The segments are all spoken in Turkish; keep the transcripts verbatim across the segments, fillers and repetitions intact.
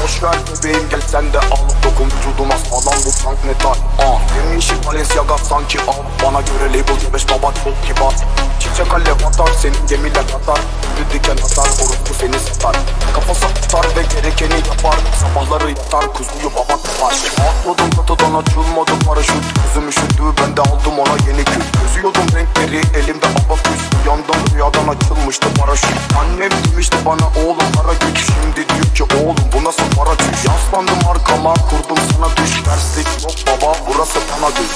Boşver bebeğim gel sen de al. Dokun vücuduma sağlam bu tank metal. Ah yemyeşil Balenciaga sanki al. Bana göre label C beş baba çok kibar. Çiçek alev atar senin gemiler atar. Bir diken atar orospu seni satar. Kafası tutar ve gerekeni yapar. Sabahları yatar kuzuyu baba tutar. Atladım katadan açılmadı paraşüt. Kızım üşüdü ben de aldım ona yeni kül. Gözüyordum renkleri elimde abaküs. Uyandım rüyadan açılmıştı paraşüt. Annem demişti bana oğlum para güç. Şimdi diyor ki oğlum bu nasıl para düş. Yaslandım arkama kurdum sana düş. Terslik yok baba burası bana düş.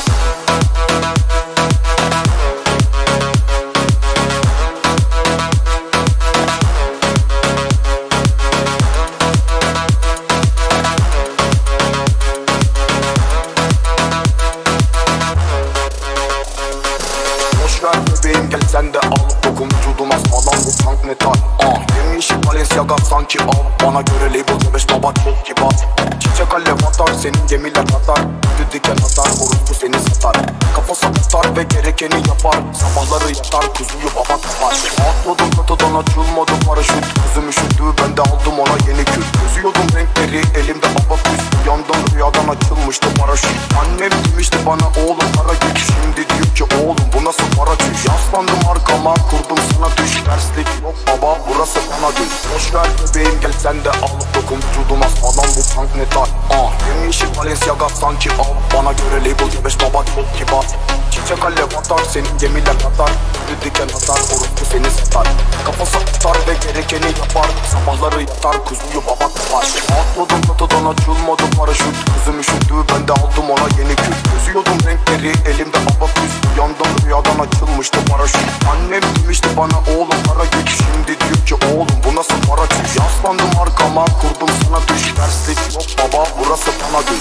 Boşver bebeğim gel sen de al. Dokun vücuduma sağlam bu tank metal. Ah yemyeşil Balenciaga sanki al. Bana göre label C beş baba çok kibar. Çiçek alev atar senin gemiler atar. Bir diken atar orospu seni satar. Kafası tutar ve gerekeni yapar. Sabahları yatar kuzuyu baba tutar. Atladım katadan açılmadı paraşüt. Kızım üşüdü ben de aldım ona yeni kül. Gözüyordum renkleri elimde abaküs. Uyandım rüyadan açılmıştı paraşüt. Annem demişti bana oğlum para güç. Şimdi diyor ki oğlum bu nasıl para düş. Yaslandım arkama kurdum sana düş. Terslik yok baba burası bana düş. Boşver bebeğim gel sen de al. Dokun vücuduma sağlam bu tank metal. Ah yemyeşil Balenciaga sanki al. Bana göre label C beş baba çok kibar. Çiçek alev atar senin gemiler atar. Bir diken atar orospu seni satar. Kafası tutar ve gerekeni yapar. Sabahları yatar kuzuyu baba tutar. Atladım katadan açılmadı paraşüt. Kızım üşüdü ben de aldım ona yeni kül. Gözüyordum renkleri elimde abaküs. Uyandım rüyadan açılmıştı paraşüt. Annem demişti bana oğlum para güç. Şimdi diyor ki oğlum bu nasıl para düş. Yaslandım arkama kurdum sana düş. Terslik yok baba burası bana düş.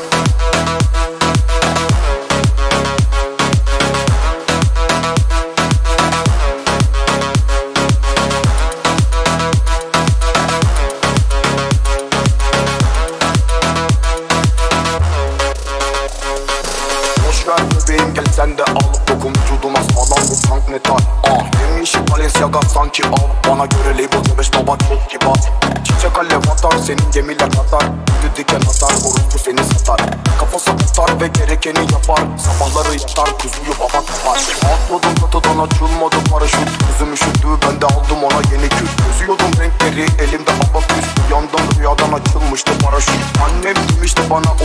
Boşver bebeğim gel sen de al. Dokun vücuduma sağlam bu tank metal. Ah yemyeşil Balenciaga sanki al. Bana göre label C beş baba çok kibar. Çiçek alev atar senin gemiler atar. Bir diken atar orospu seni satar. Kafası tutar ve gerekeni yapar. Sabahları yatar kuzuyu baba tutar. Atladım katadan açılmadı paraşüt. Kızım üşüdü ben de aldım ona yeni kül. Gözüyordum renkleri elimde abaküs. Uyandım rüyadan açılmıştı paraşüt. Annem demişti bana